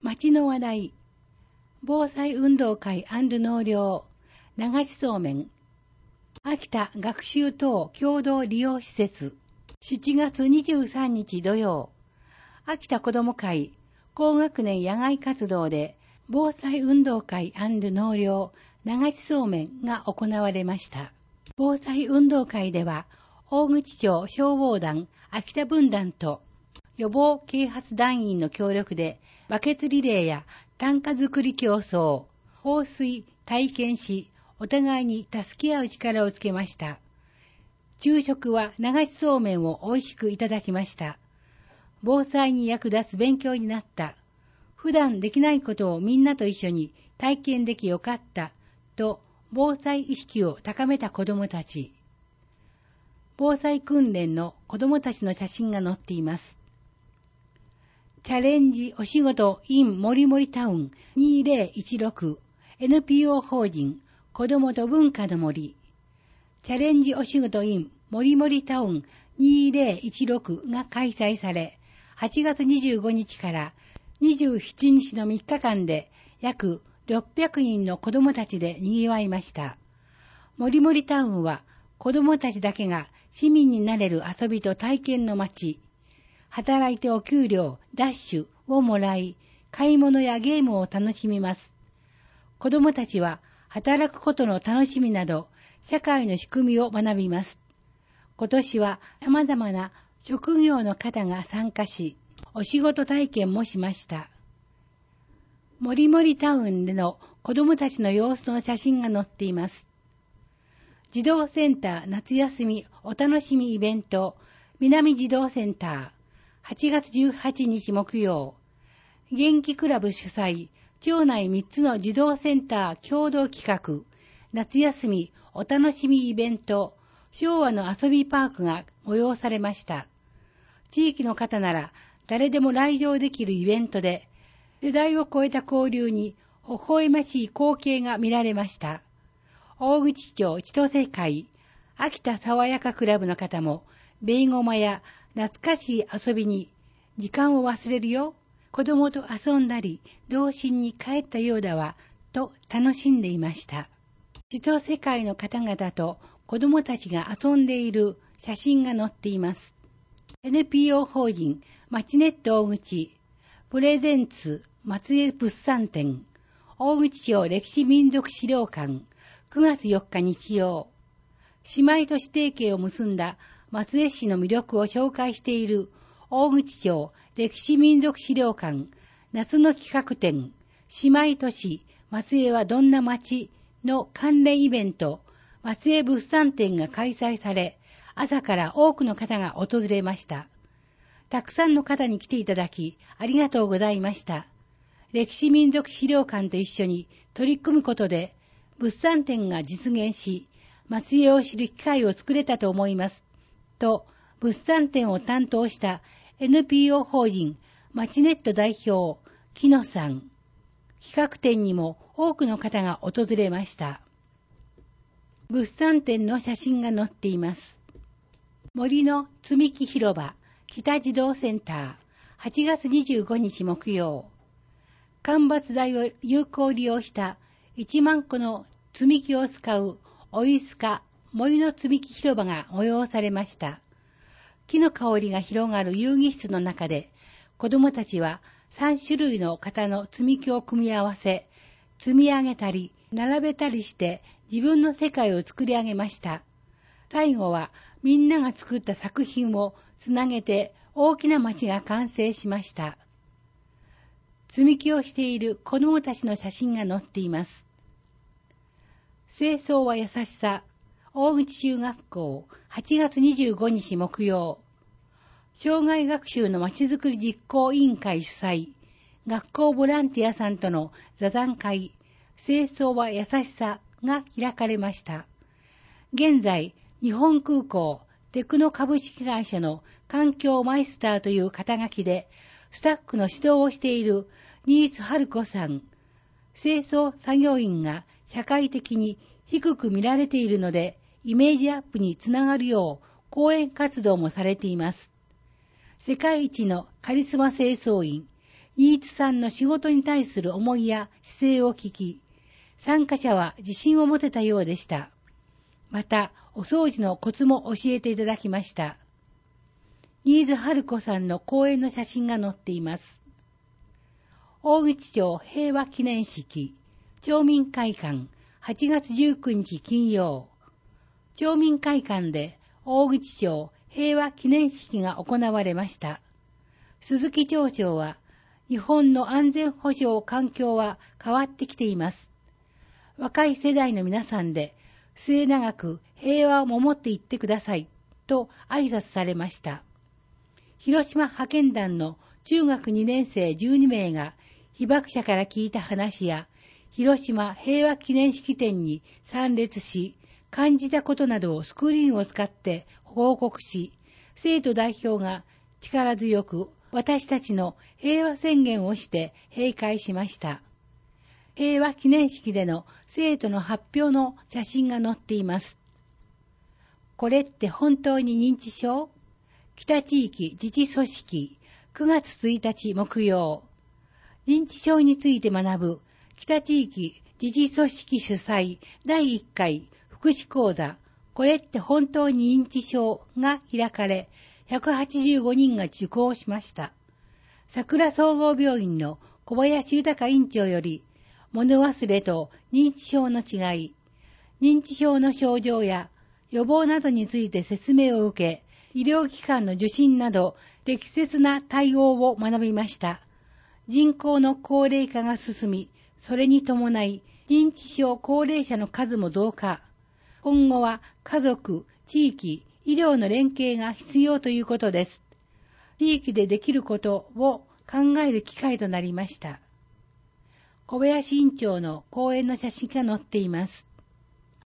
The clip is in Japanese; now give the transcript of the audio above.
町の話題、防災運動会&納涼、流しそうめん、秋田学習等共同利用施設、7月23日土曜、秋田子ども会高学年野外活動で防災運動会&納涼、流しそうめんが行われました。防災運動会では、大口町消防団秋田分団と予防啓発団員の協力でバケツリレーや担架作り競争、放水体験し、お互いに助け合う力をつけました。昼食は流しそうめんを美味しくいただきました。防災に役立つ勉強になった。普段できないことをみんなと一緒に体験できよかった。と防災意識を高めた子どもたち。防災訓練の子どもたちの写真が載っています。チャレンジお仕事 in もりもりタウン2016 NPO 法人子どもと文化の森。チャレンジお仕事 in もりもりタウン2016が開催され、8月25日から27日の3日間で約600人の子どもたちで賑わいました。もりもりタウンは子どもたちだけが市民になれる遊びと体験の街。働いてお給料、ダッシュをもらい、買い物やゲームを楽しみます。子どもたちは働くことの楽しみなど、社会の仕組みを学びます。今年は様々な職業の方が参加し、お仕事体験もしました。もりもりタウンでの子どもたちの様子の写真が載っています。児童センター夏休みお楽しみイベント、南児童センター、8月18日木曜、元気クラブ主催、町内3つの児童センター共同企画、夏休みお楽しみイベント、昭和の遊びパークが催されました。地域の方なら誰でも来場できるイベントで、世代を超えた交流に微笑ましい光景が見られました。大口町千歳会、秋田爽やかクラブの方も、ベイゴマや懐かしい遊びに時間を忘れるよ。子供と遊んだり、童心に帰ったようだわ、と楽しんでいました。千歳会の方々と子供たちが遊んでいる写真が載っています。NPO 法人マチネット大口、プレゼンツ松江物産展、大口町歴史民族資料館、9月4日日曜。姉妹都市提携を結んだ松江市の魅力を紹介している大口町歴史民族資料館夏の企画展、姉妹都市松江はどんな町の関連イベント、松江物産展が開催され、朝から多くの方が訪れました。たくさんの方に来ていただき、ありがとうございました。歴史民族資料館と一緒に取り組むことで、物産展が実現し、松江を知る機会を作れたと思います。と、物産展を担当した NPO 法人マチネット代表、木野さん。企画展にも多くの方が訪れました。物産展の写真が載っています。森の積み木広場、北児童センター、8月25日木曜。間伐材を有効利用した1万個の積み木を使うおいすか森の積み木広場が催されました。木の香りが広がる遊戯室の中で、子どもたちは3種類の型の積み木を組み合わせ、積み上げたり並べたりして自分の世界を作り上げました。最後はみんなが作った作品をつなげて大きな街が完成しました。積み木をしている子どもたちの写真が載っています。清掃は優しさ、大口中学校、8月25日木曜。障害学習のまちづくり実行委員会主催、学校ボランティアさんとの座談会、清掃は優しさが開かれました。現在、日本空港テクノ株式会社の環境マイスターという肩書きで、スタッフの指導をしている新津春子さん、清掃作業員が社会的に低く見られているので、イメージアップにつながるよう講演活動もされています。世界一のカリスマ清掃員、 新津さんの仕事に対する思いや姿勢を聞き、参加者は自信を持てたようでした。また、お掃除のコツも教えていただきました。新津春子さんの講演の写真が載っています。大口町平和記念式、町民会館、8月19日金曜。町民会館で大口町平和記念式が行われました。鈴木町長は、日本の安全保障環境は変わってきています。若い世代の皆さんで、末永く平和を守っていってください、と挨拶されました。広島派遣団の中学2年生12名が、被爆者から聞いた話や、広島平和記念式典に参列し、感じたことなどをスクリーンを使って報告し、生徒代表が力強く私たちの平和宣言をして閉会しました。平和記念式での生徒の発表の写真が載っています。これって本当に認知症？北地域自治組織9月1日木曜。認知症について学ぶ北地域自治組織主催第1回福祉講座、これって本当に認知症が開かれ、185人が受講しました。桜総合病院の小林豊院長より、物忘れと認知症の違い、認知症の症状や予防などについて説明を受け、医療機関の受診など適切な対応を学びました。人口の高齢化が進み、それに伴い認知症高齢者の数も増加。今後は家族、地域、医療の連携が必要ということです。地域でできることを考える機会となりました。小林院長の講演の写真が載っています。